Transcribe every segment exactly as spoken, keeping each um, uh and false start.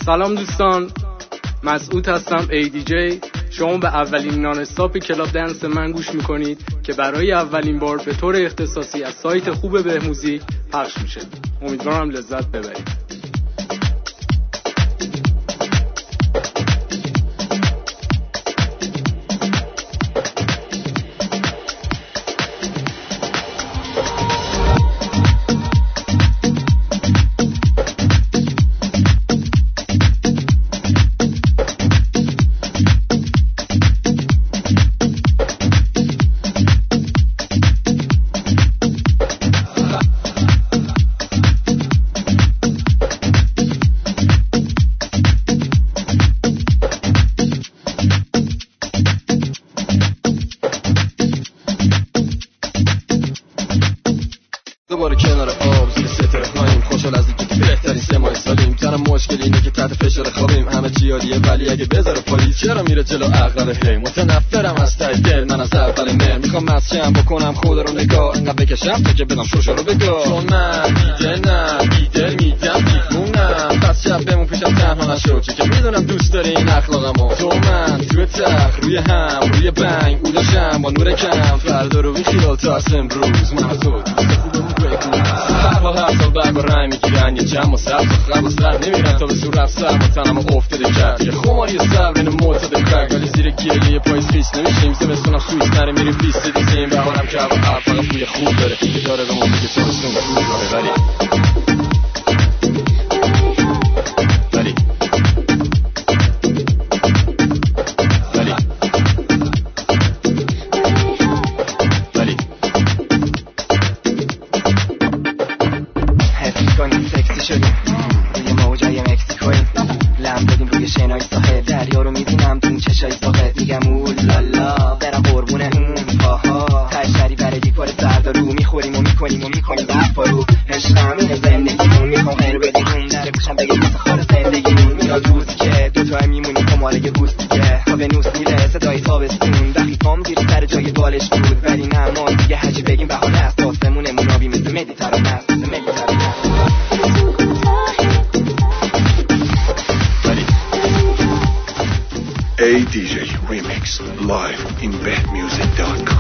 سلام دوستان، مسعود هستم ای دی جی. شما به اولین نان استاپ کلاب دنس من گوش میکنید که برای اولین بار به طور اختصاصی از سایت خوب بهموزیک پخش میشه. امیدوارم لذت ببرید. دوباره کنار آب زیر ستاره هاییم، خوشحال از اینکه تو بهترین سه ماه سالیم. تنها مشکل اینه که تحت فشار خوابیم، همه چی عالیه ولی اگه بذاره پلیس چرا میره جلو عقل؟ هی متنفرم از ته دل، من از اول مهر میخوام مسجم بکنم خدا رو نگاه، انقدر بکشم تا که بدم شوشا رو بگاه. چون من دیگه نه بیدل میدم دیوونم، پس شب بمون پیشم تنها نشو، چه که میدونم دوست داری این اخلاقمو. تو من توی تخت روی هم روی بنگ اولاشم با نور کم، فردا رو بیخیال تا از امروز من و تو هر حال هر سال برگ و رنگ میگیرن، یه جمع و سر تا خرب و سر نمیرن تا به صورت سر و تنم افتاده کرد. یه خماری سر بین معتاد کرد، ولی زیر گیلی پاییز خیس نمیشیم. زمستونم سویس نره میریم بیست دیزیم، بهارم که هوا هر فقط بوی خوب داره که داره به ما میگه تابستون خوب داره. ولی A D J Remix live in behmusic dot com.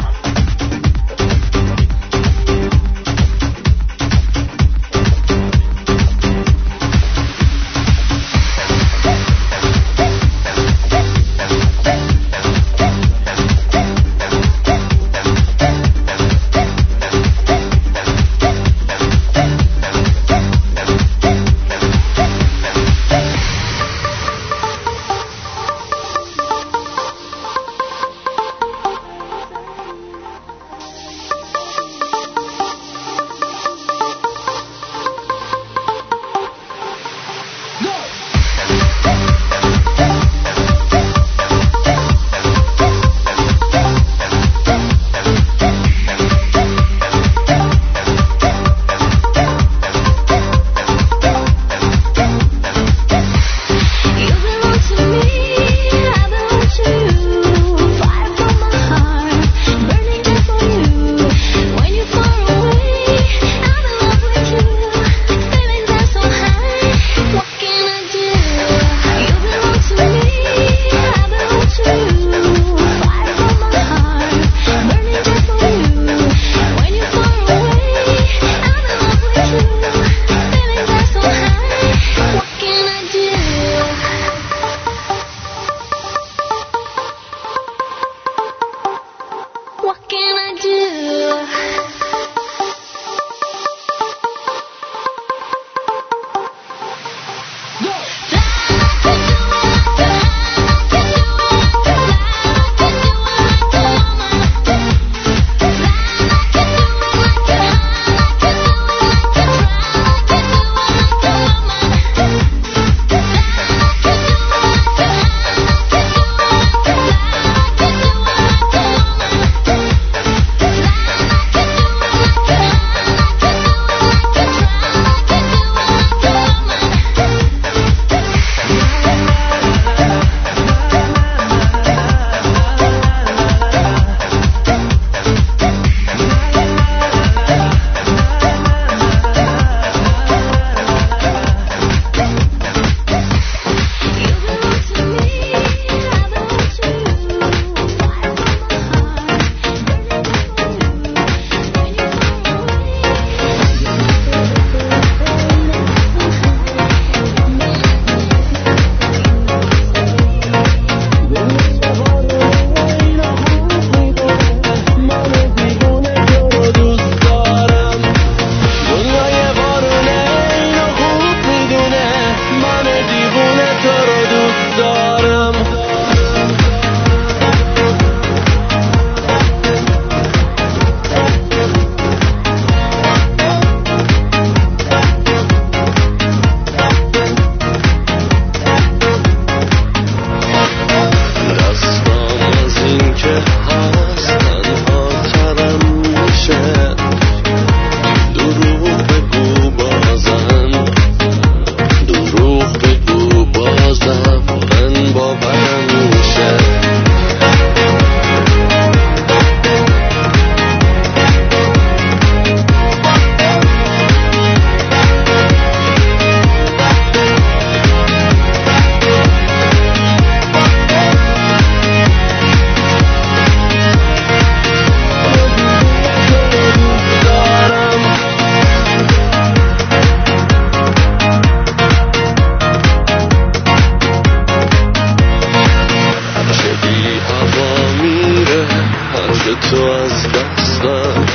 چش تو از دستم،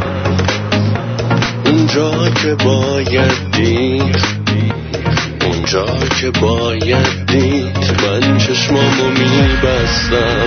اونجا که باید دید، اونجا که باید دید من چشمامو میبستم.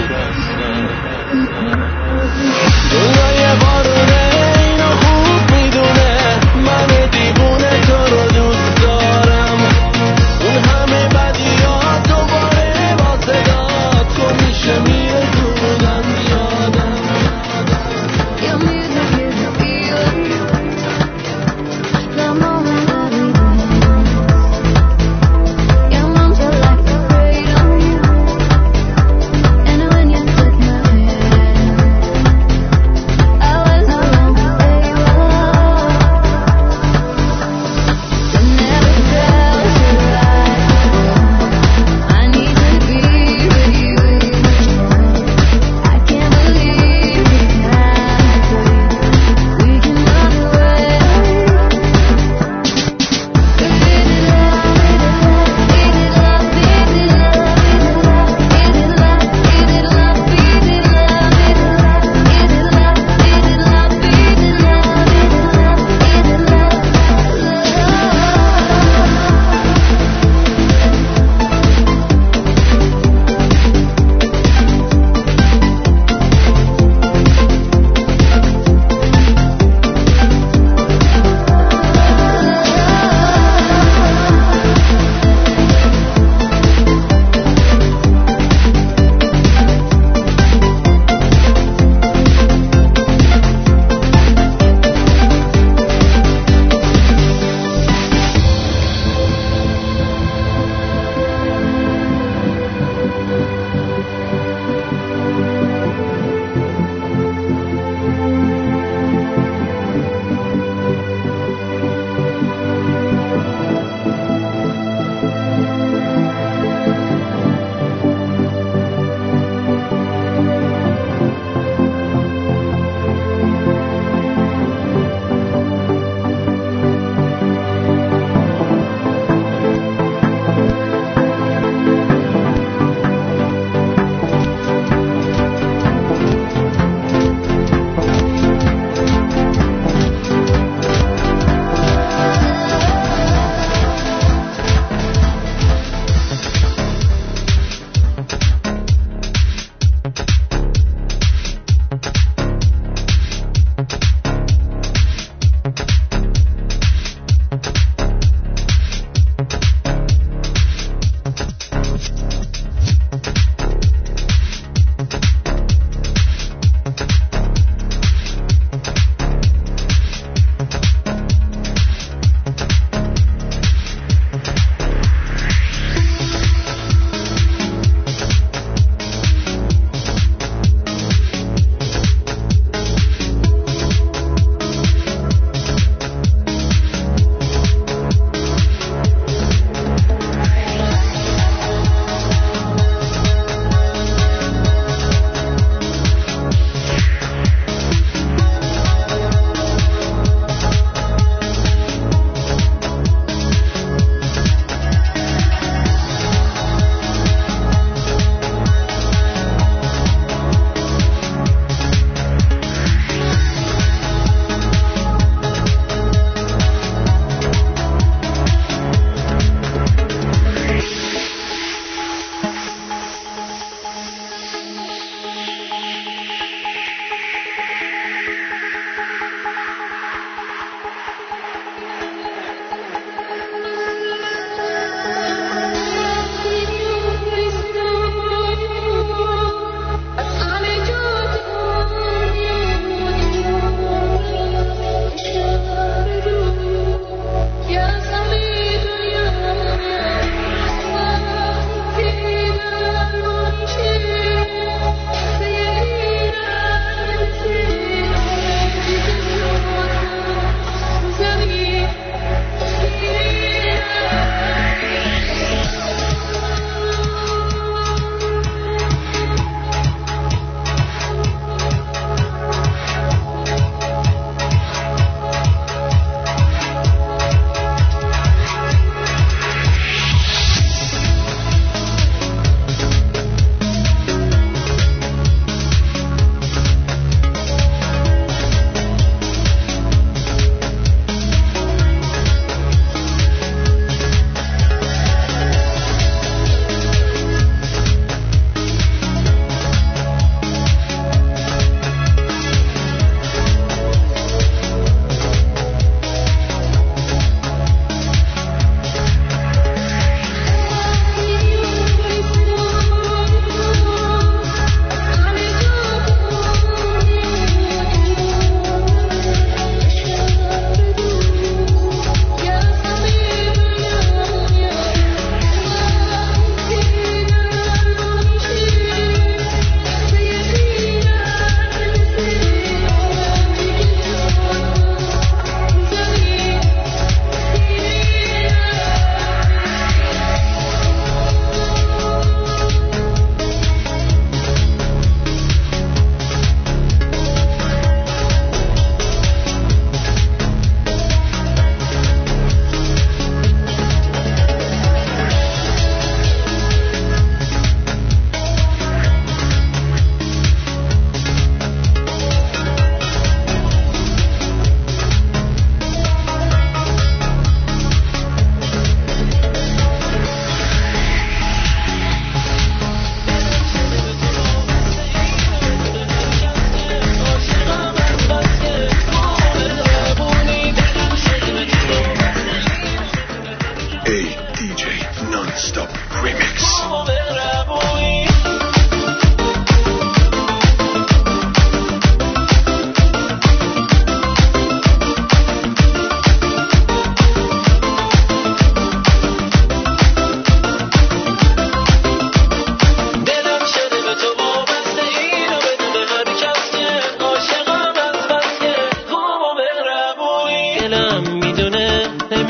دنیای بارونه اینو خوب میدونه، من دیوونه تو رو دوست دارم. اون همه بدیات دوباره با صدات تو میشه میره زودم یادم. Your music is a feeling, the moment that we dance. Your moms are like the freedom, and when you took my hand,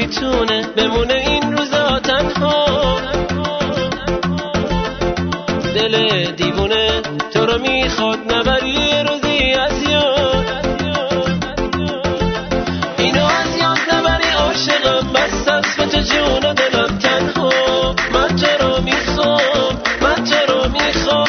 نمیتونه بمونه این روزا تنها. دل دیوونه تو رو میخواد نبری روزی از یاد. اینو از یاد نبری عاشقم، بس از به تو جون و دلم تنها. من تو رو میخوام، من تو رو میخوام.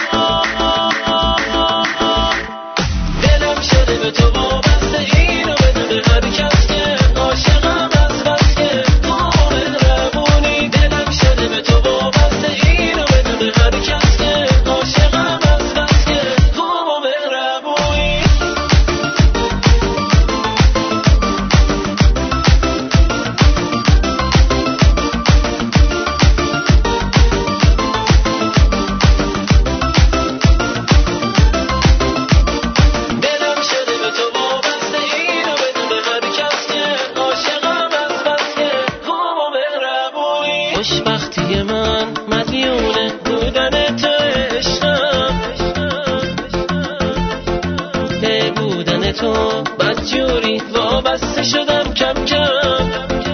دلم شده به تو وابسته، اینو بدون هر کس که عاشقم از بس که تو مهربونی. دلم شده به تو وابسته، اینو بدون هر کس که عاشقم از بس که تو مهربونی. دلم شده به تو وابسته، اینو بدون هر کس که عاشقم از بس که تو مهربونی. خوشبختی من مدیونه بودن تو عشقم، به بودن تو بدجوری وابسته شدم کم کم.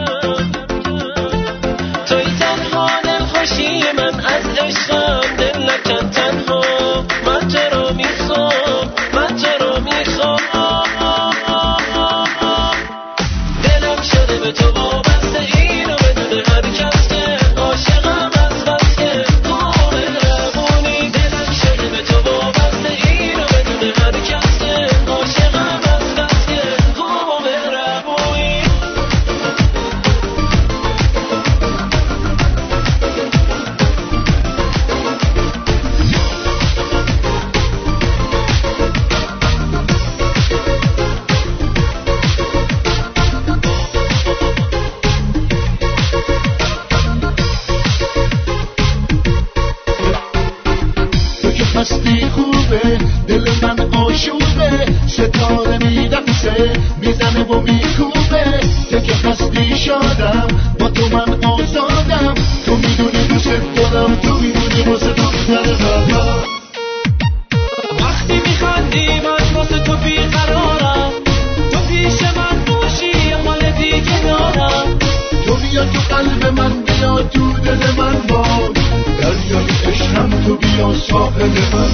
توی تنها دلخوشی من از عشقم، دل نکن تنها. من تو رو میخوام، من تو رو میخوام. دلم شده به تو وابسته، اینو بدون هر کس که عاشقم از بس که تو مهربونی. دلم شده به تو وابسته، اینو بدون هر کس که عاشقم از بس که تو مهربونی. تو که هستی خوبه، دل من آشوبه، ستاره میدقسه میزنه و میکوبه. تو که هستی شادم، با تو من آزادم. تو میدونی دوست دارم، تو میدونی واسه تو میزنه قلبم. وقتی میخندی من واسه تو بیقرارم، تو پیش من باشی یه حال دیگه دارم. تو بیا تو قلب من، بیا تو دل من باش، دریای عشقم تو بیا ساحل من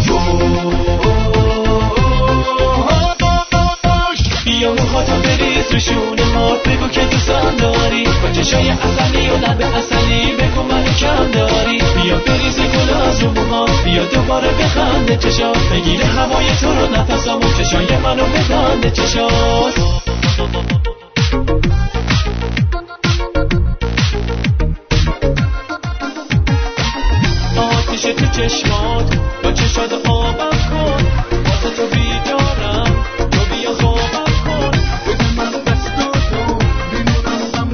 باش. بیا موهاتو بریز رو شونه مات، بگو که دوستم داری، با چشای اصلی و لب اصلی بگو منو کم داری. بیا بریز گل از رو موهات، بیا دوباره بخنده چشات، بگیره هوای تو رو نفسامو، چشای منو ببنده چشات. آتیش تو چشمات، با چشات آبم کن، واسه تو بیدارم، تو بیا خوابم کن. بده من دست تو، میمونم من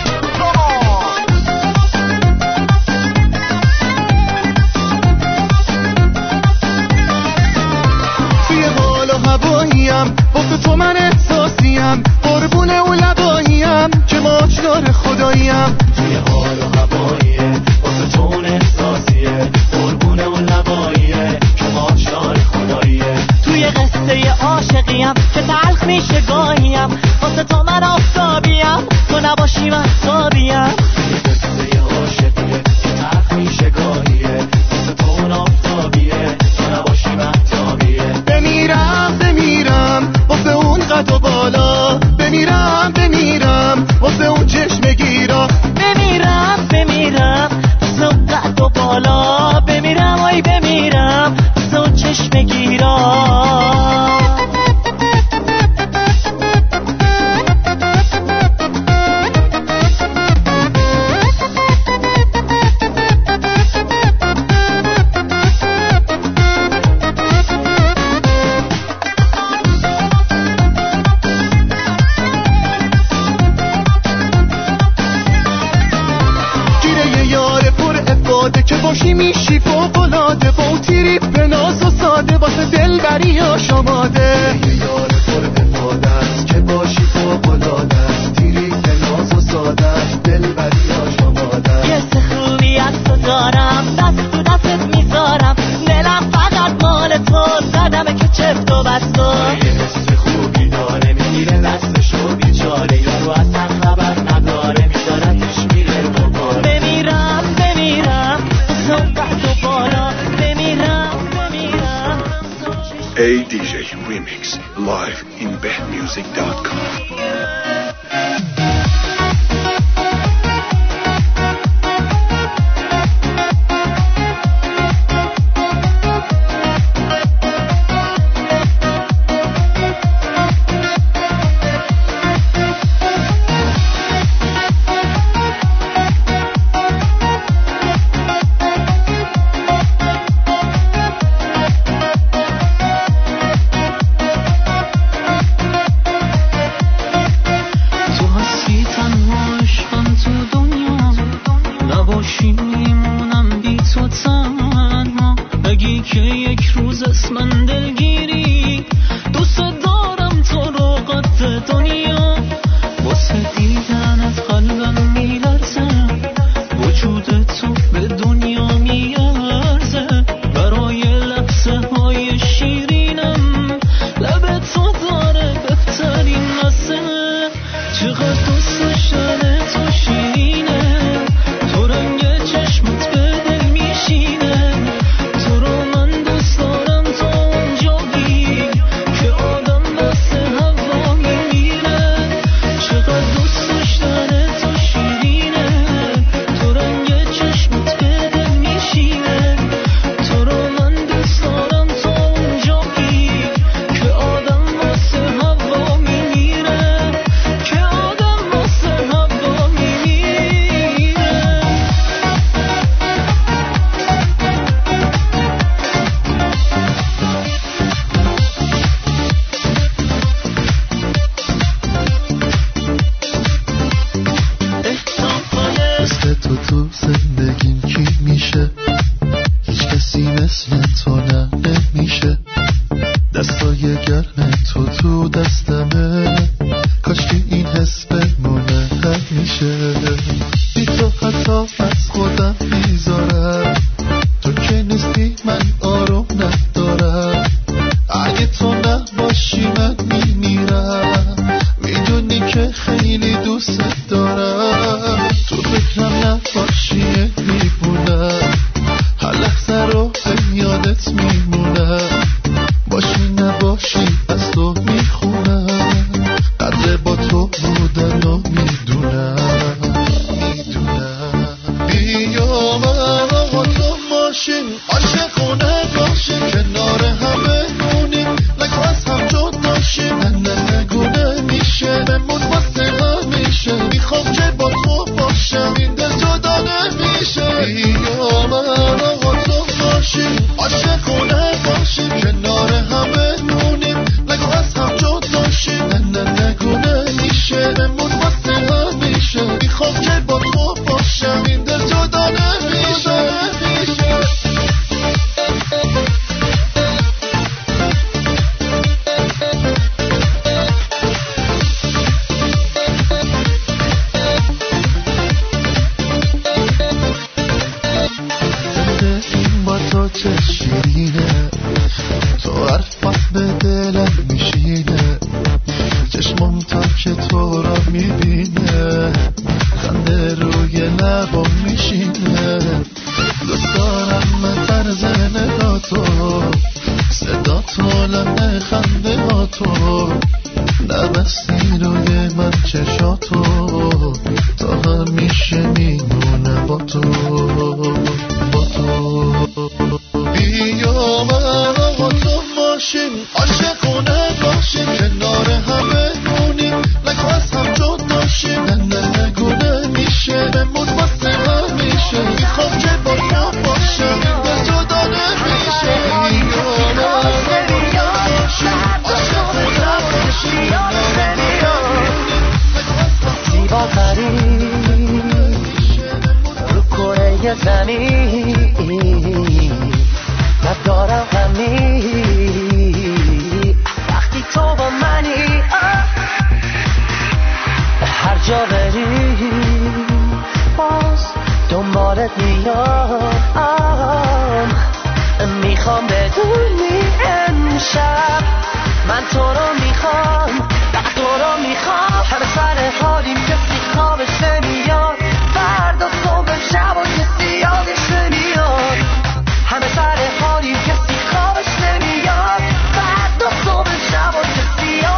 توی حال و هواییم، واسه تو من احساسیم، قربونه و لباییم که ماجدار خداییم. توی حال و هواییه، واسه تو اون احساسیه، قربونه و لباییه که ماجدار خداییه. توی قصه عاشقیم که تلخ میشه گاهیم، واسه تو من آفتابیم، تو نباشی من خوابیم. توی قصه عاشقیه که تلخ میشه گاهیه، واسه تو اون آفتابیه، تو نباشی مهتابیه. بمیرم بمیرم واسه اون قد و بالا، بمیرم بمیرم واسه اون چشم گیرا. بمیرم بمیرم واسه اون قد و بالا، بمیرم آی بمیرم واسه اون چشم گیرا. live in bet music dot com. Hammer side, how do you get the cover? Send me up, bad, the soul, and shower, just the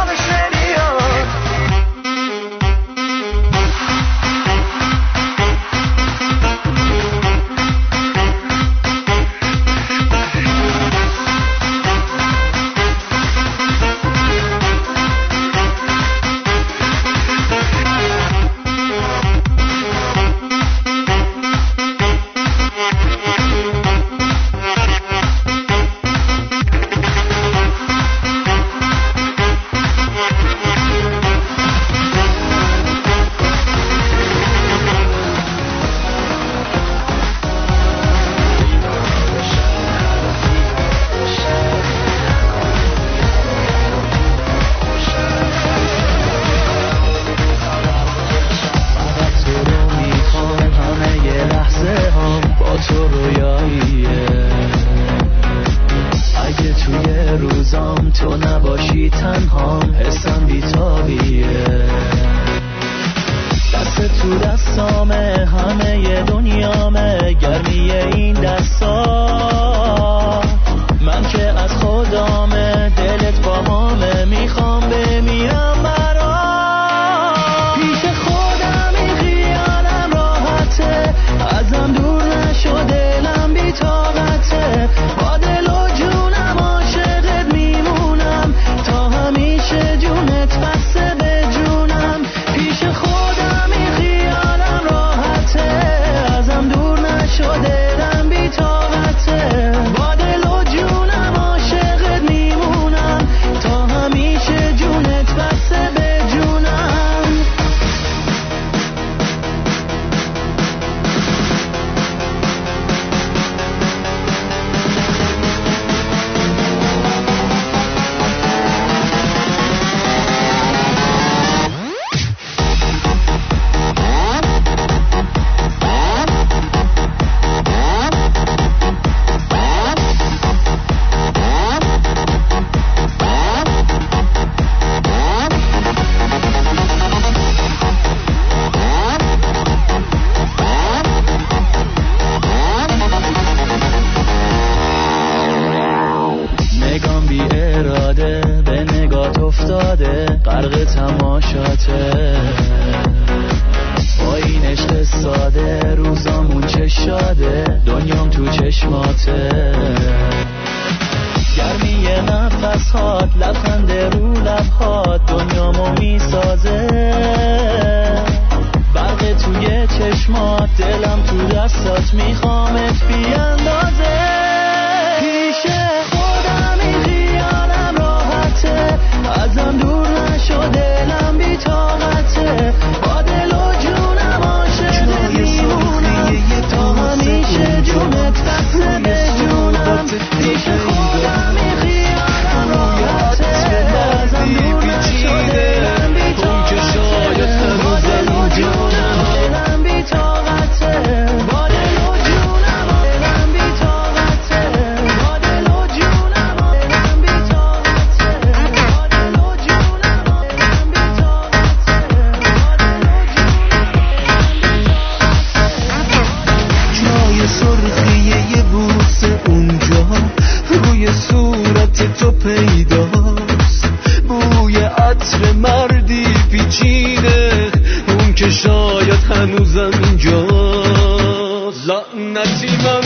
عطر مردی پیچیده، اون که شاید هنوزم اینجاست. لعنتی من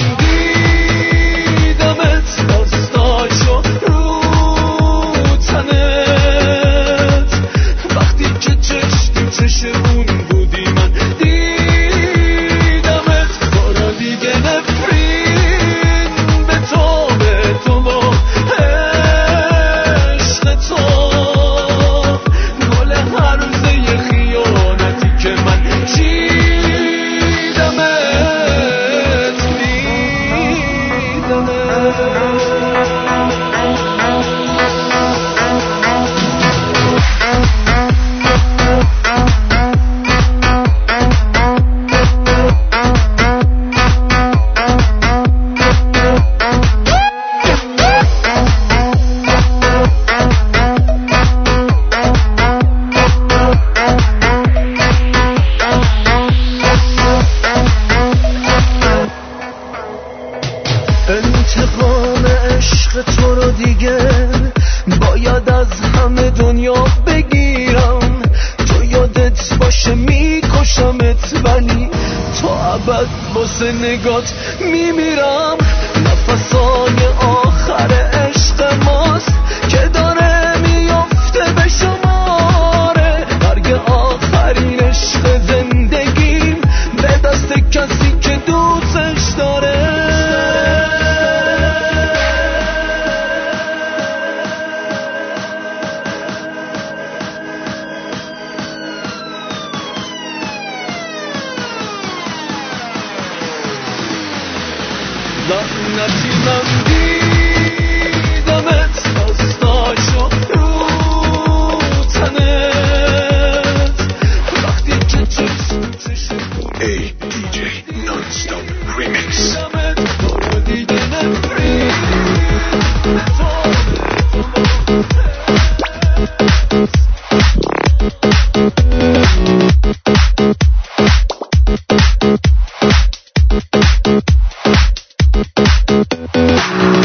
دیدمت دستاشو رو تنت، وقتی که چش تو چش اون بودی من دیدمت. بارا دیگه نفرین به تو به تو با عشق تو، گل هرزه خیانتی که من چیدمت میدمت. انتقام عشق تو رو دیگه باید از همه دنیا بگیرم. تو یادت باشه میکشمت، ولی تو ابد واسه نگات میمیرم. نفسای آخر عشق ماست که داره میفته به شماره، مرگ آخرین عشق زندگیم به دست کسی که دوستش داره. لعنتی من دیدمت دستاشو رو تنت، وقتی که چشم A D J Non-Stop Remix. بارا دیگه نفرین به تو به تو.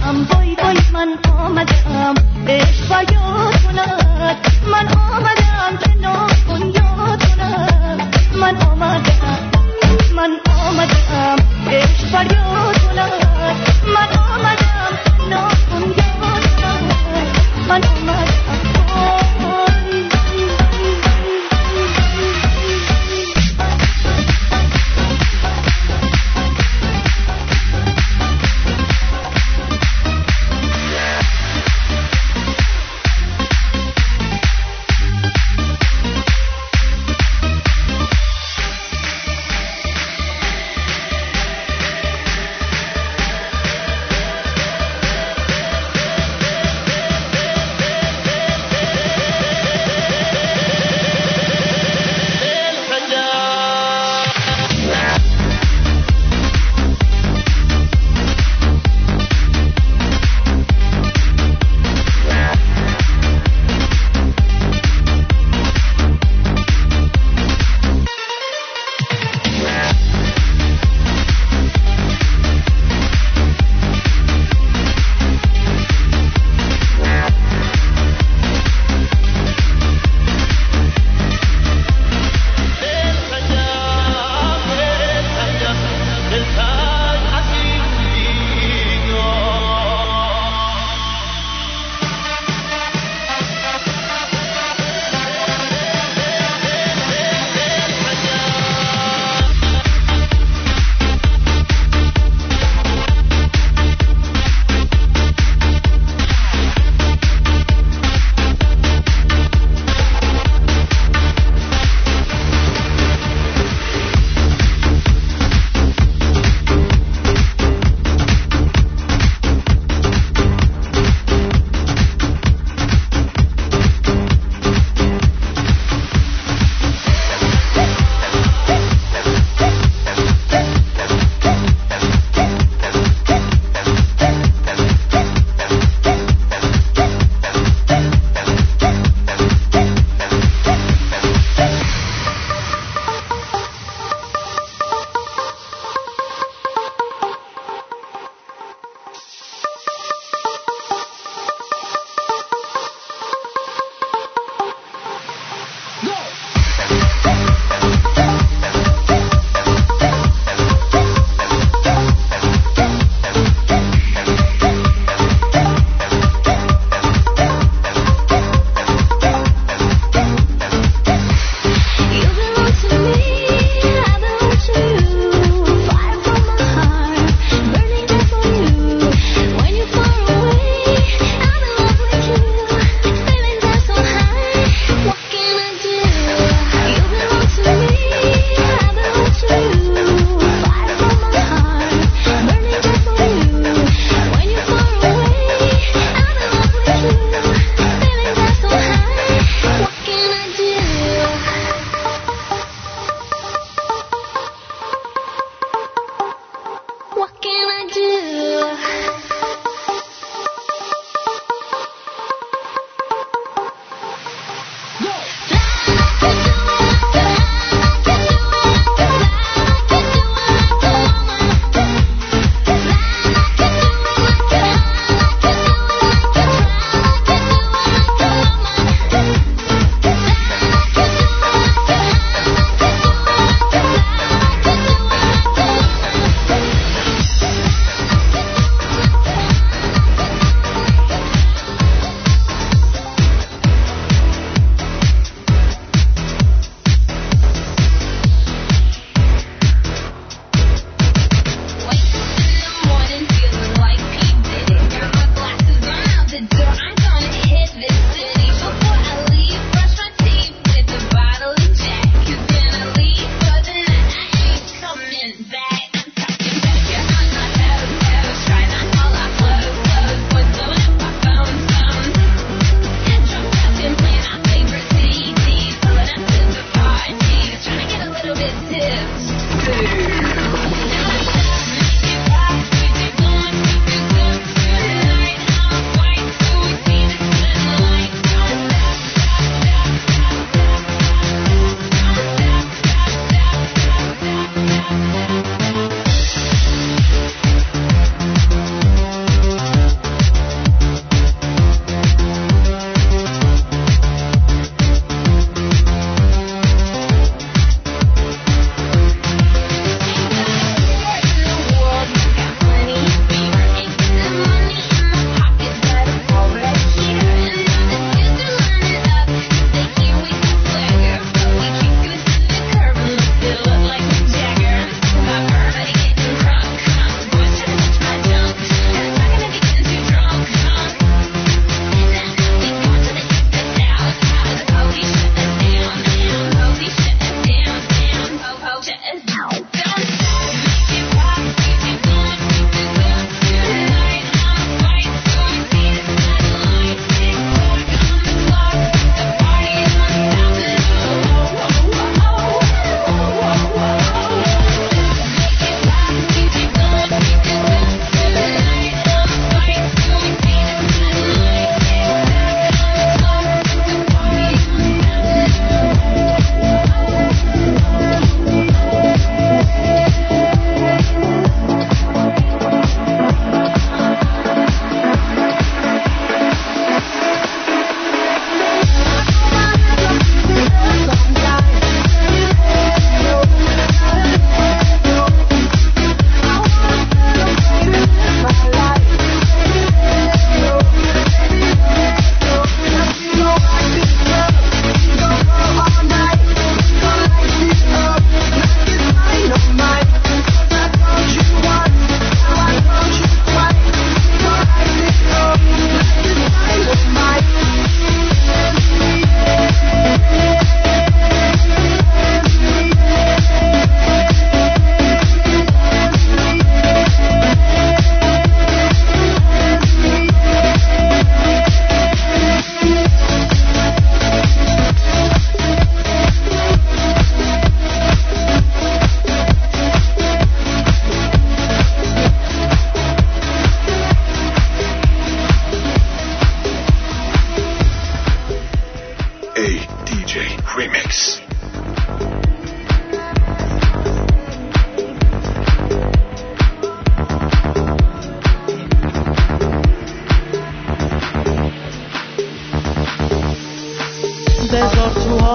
آمدم وای وای من آمدم عشق فریاد کند من آمدم که ناکن یاد کند من آمدم من آمدم عشق فریاد کند من آمدم ناکن یاد کند من آمدم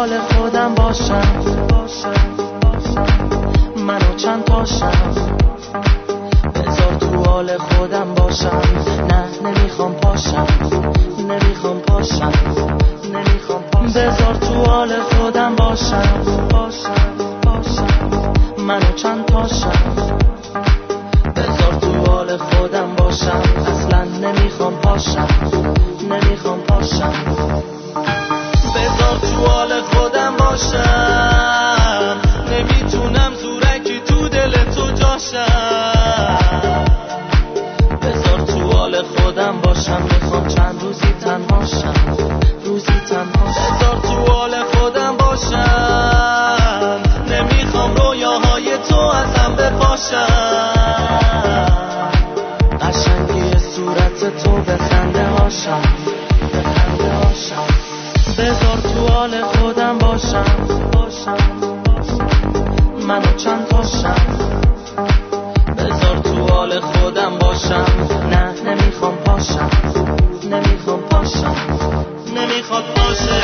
حال خودم باشم، منو چند تاشم، بذار تو حال خودم باشم. نه نمیخوام پاشم، نمیخوام پاشم، نمیخوام پاشم. بذار تو حال خودم باشم، باشم، باشم، منو چند تاشم، بذار تو حال خودم باشم. اصلا نمیخوام پاشم، نمیخوام پاشم. بذار تو حال خودم باشم، نمیتونم زورکی تو دل تو جاشم. بذار تو حال خودم باشم، میخوام چند روزی تنهاشم، روزی تنهاشم. بذار تو حال خودم باشم، نمیخوام رویاهای تو ازم بپاشم. قشنگی صورت تو به خنده هاشم، به خنده هاشم. بذار تو حال خودم باشم، باشم، منو چند تاشم، بذار تو حال خودم باشم. نه نمیخوام پاشم، نمیخوام پاشم، نمیخواد باشه.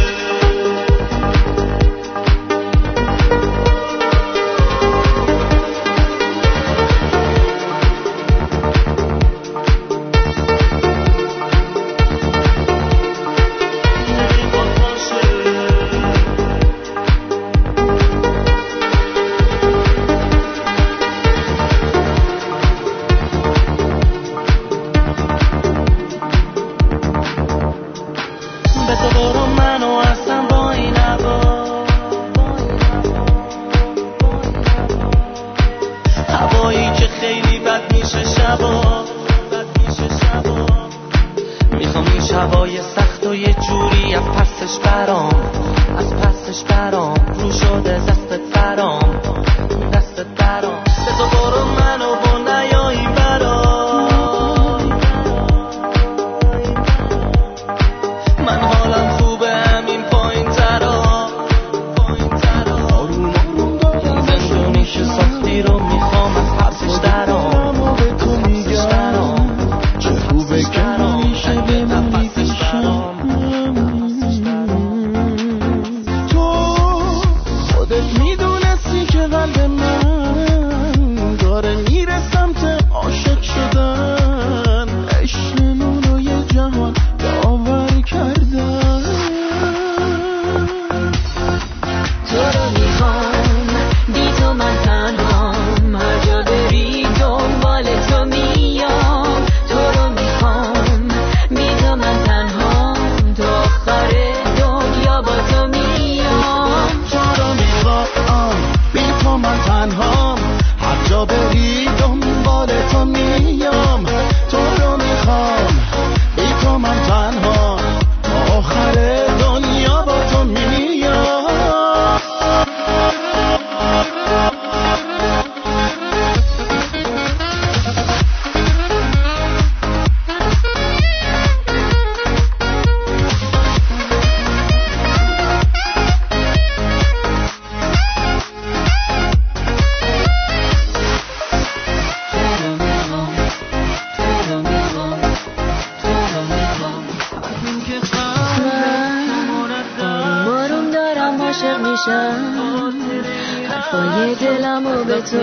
حرفای دلمو به تو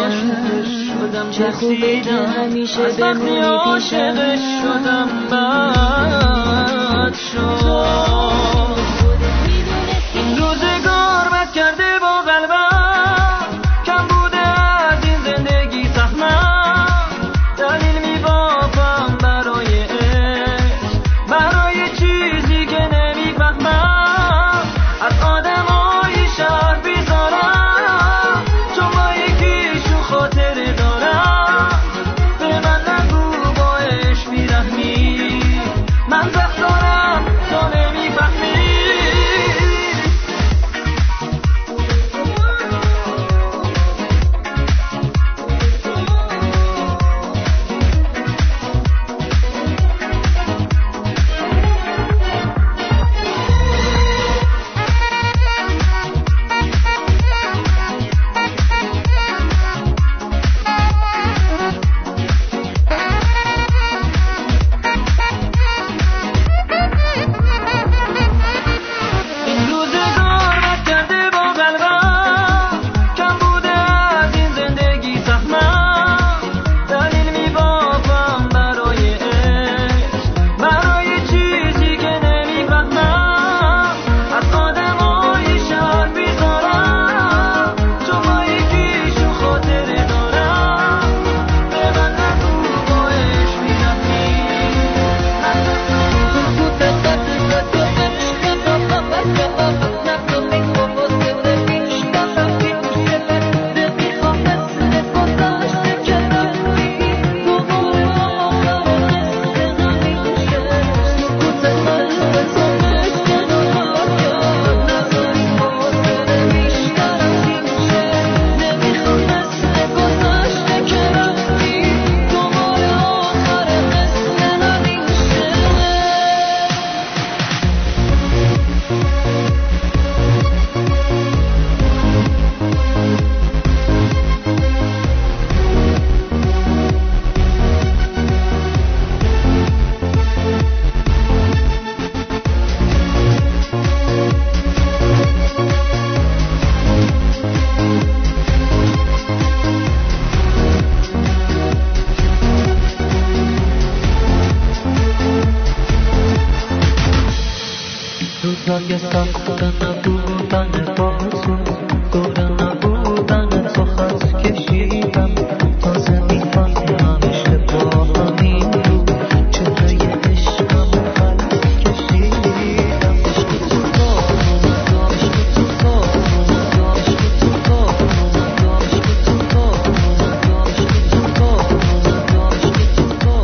میگم، چه خوبه که همیشه بمونی پیشم. شدم بد شد این روزگار بد کرده با قلبم، کم بوده از این زندگی سخمم. دلیل میبافم برای عشق، برای چیزی که نمیفهمم. از آدمای شهر بیزارم، چون با یکیشون خاطره دارم. به من نگو با عشق بیرحمی، روزای سخت نبودن با تو دور نبودن تو خط کشیدم تازه میفهمی همیشه با همین رو چهره عشقم خط کشیدم عشق تو دارم عشق تو دارم عشق تو دارم عشق تو دارم عشق تو دارم عشق تو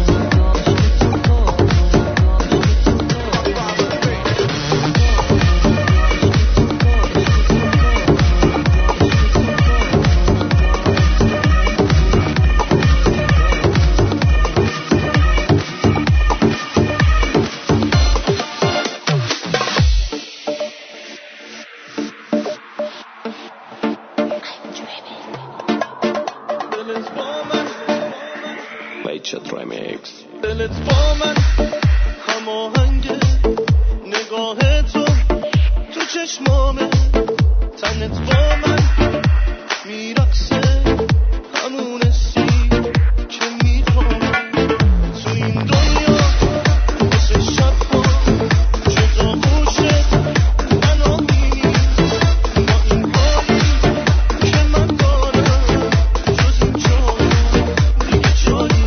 دلت با من هماهنگه نگاه تو تو چشمامه تنت با من میرقصه همون حسی که میخوام تو این دنیا واسه شب ها جدا خوشت منو نیست با این حالی که من دارم جز این جایی دیگه جایی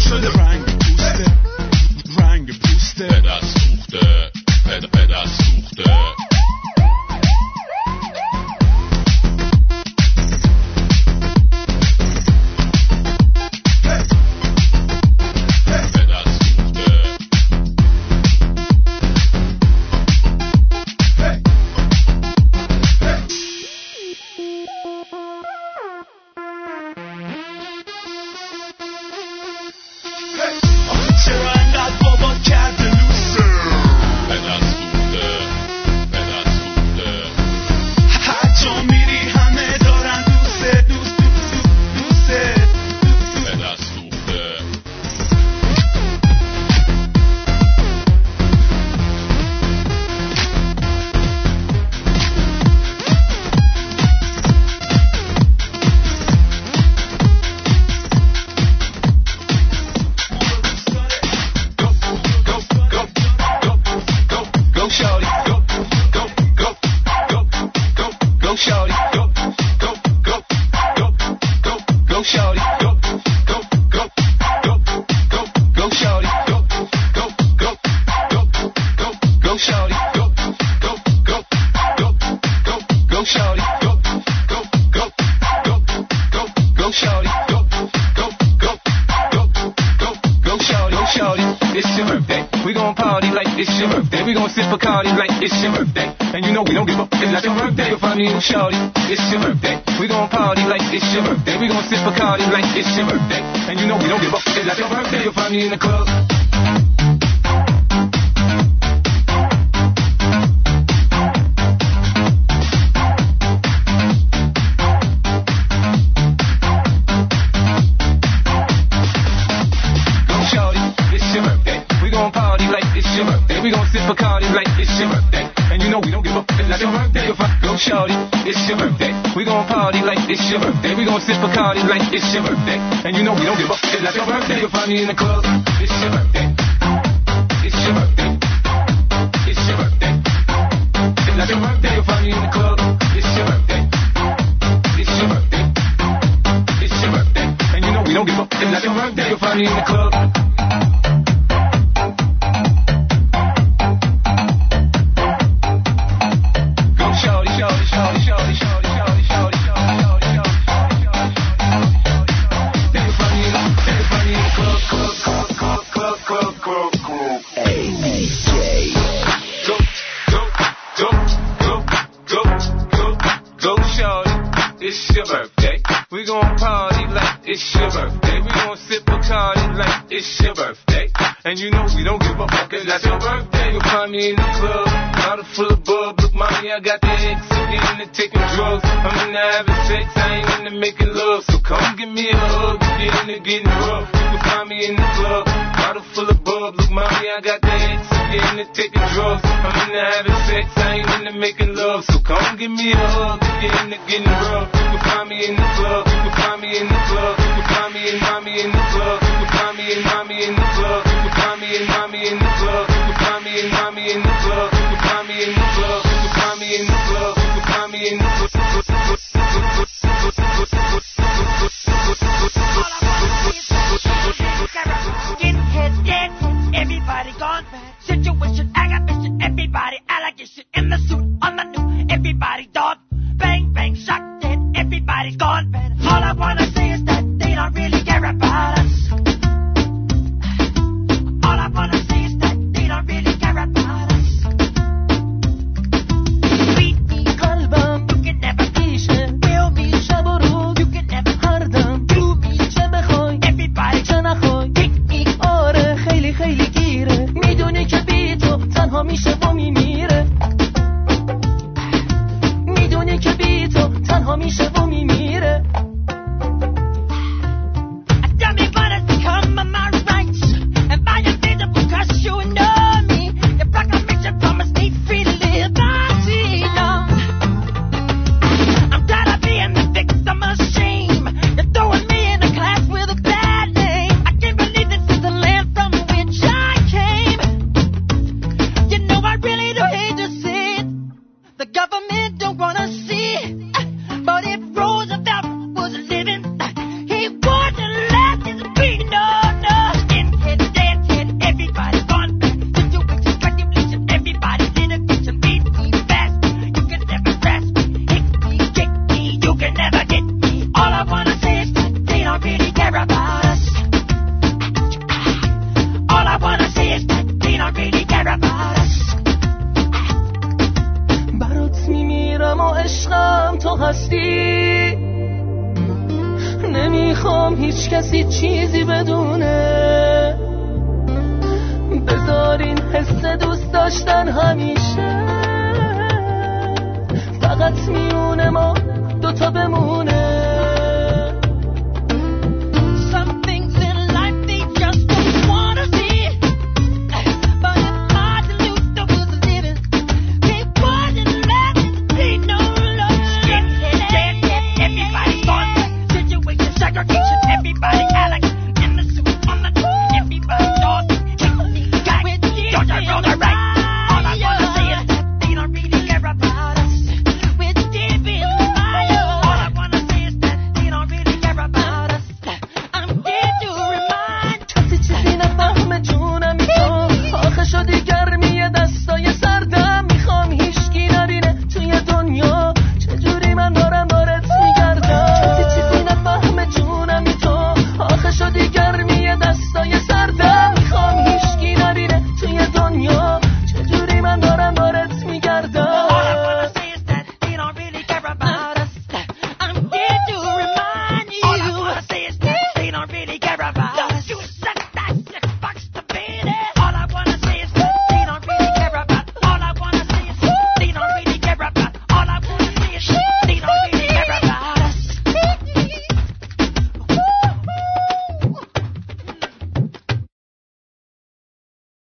شده رنگ پوسته رنگ پوسته به دست سوخته به دست سوخته Shorty, it's your birthday. We gon' party like it's your birthday. We gon' sip Bacardi like it's your birthday. And you know we don't give up. It's like your birthday. You'll find me in the club. Go shorty, it's your birthday. We gon' party like it's your birthday. We gon' sip Bacardi like it's your birthday. And you know we don't give up. It's like your birthday. You'll find Go shorty, it's your birthday. We gon' party like it's your birthday. We gon' sip Bacardi like it's your birthday. And you know we don't give up. It's like your birthday. You'll find me in the club. It's your birthday. It's your birthday. It's your birthday. It's like your birthday. You'll find me in the club. It's your birthday. It's your birthday. It's your birthday. And you know we don't give up. It's like your birthday. You'll find me in the club. We gon' party like it's your birthday. We gon' sip Bacardi like it's your birthday. And you know we don't give a fuck, it's like your birthday. You'll find me in the club, bottle full of bub. Look, mommy, I got the X, I'm into taking drugs. I'm into having sex, I ain't into making love. So come give me a hug, get into getting rough. You can find me in the club, bottle full of bub. Look, mommy, I got the X, I'm into taking drugs. I'm into having sex, I ain't into making love. So come give me a hug, get into getting rough. You can find me in the club, you can find me in the club. You can find me in mommy in the club. You can find me in mommy in the club. You can find me in mommy in the club. You can find me in mommy in the club. You can find me in the club. You can find me in the club. You can find me in the club. Skinhead dancing, everybody gone bad. Situation, aggravation, everybody allegation. In the suit, on the new, everybody dog. Bang, bang, shot dead, everybody's gone bad. All I wanna say is that they don't really care about us. کسی چیزی بدونه. بذارین حس دوست داشتن همیشه فقط میونه ما دوتا بمونه.